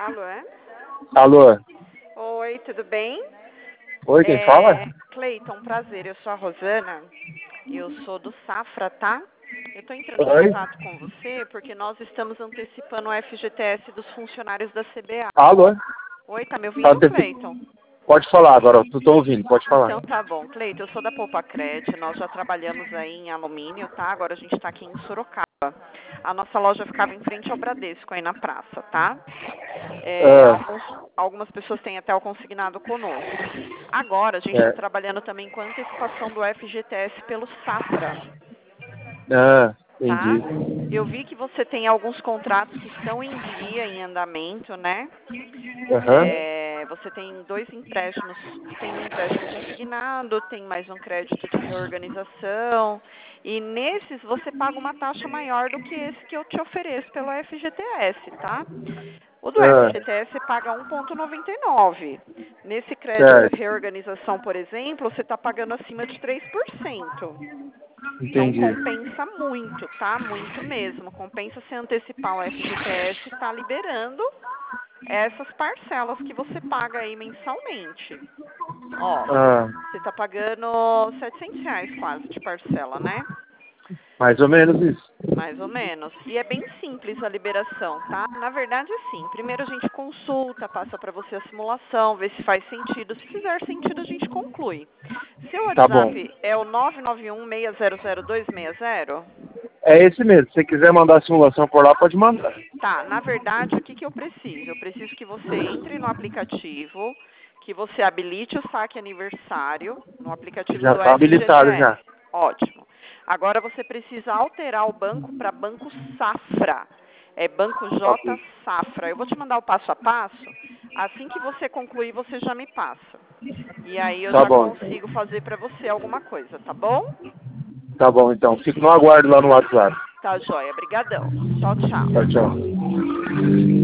Alô, é? Alô? Oi, tudo bem? Oi, quem fala? Cleiton, prazer. Eu sou a Rosana. Eu sou do Safra, tá? Eu tô entrando em Oi? contato com você porque nós estamos antecipando o FGTS dos funcionários da CBA. Alô? Oi, tá me ouvindo, Cleiton? Pode falar agora, eu tô ouvindo, pode falar. Então tá bom. Cleiton, eu sou da Poupacred. Nós já trabalhamos aí em alumínio, tá? Agora a gente tá aqui em Sorocaba. A nossa loja ficava em frente ao Bradesco, aí na praça, tá? Algumas pessoas têm até o consignado conosco. Agora, a gente está trabalhando também com a antecipação do FGTS pelo Safra, tá? Entendi. Eu vi que você tem alguns contratos que estão em dia, em andamento, né? Aham. Você tem 2 empréstimos, tem um empréstimo consignado, tem mais um crédito de reorganização, e nesses você paga uma taxa maior do que esse que eu te ofereço pelo FGTS, tá? O do FGTS você paga 1,99. Nesse crédito de Certo, reorganização, por exemplo, você está pagando acima de 3%. Então entendi. compensa muito, tá? Muito mesmo. Compensa você antecipar o FGTS e está liberando essas parcelas que você paga aí mensalmente. Ó, Ah, você está pagando R$ 700 quase de parcela, né? mais ou menos isso. Mais ou menos. E é bem simples a liberação, tá? Na verdade, sim. Primeiro a gente consulta, passa para você a simulação, vê se faz sentido. Se fizer sentido, a gente conclui. Seu Tá bom. WhatsApp é o 991-600-260? É esse mesmo, se você quiser mandar a simulação por lá, pode mandar. Tá, na verdade, o que, que eu preciso? Eu preciso que você entre no aplicativo, que você habilite o saque aniversário no aplicativo Já do tá habilitado FGTS. já. Ótimo. Agora você precisa alterar o banco para Banco Safra. É Banco J Ok. Safra. Eu vou te mandar o passo a passo. Assim que você concluir, você já me passa. E aí eu Tá já bom, então. consigo fazer para você alguma coisa, tá bom? Tá bom, então. Fico no aguardo lá no WhatsApp. Tá, joia. Brigadão. Tchau, tchau. Tchau, tchau.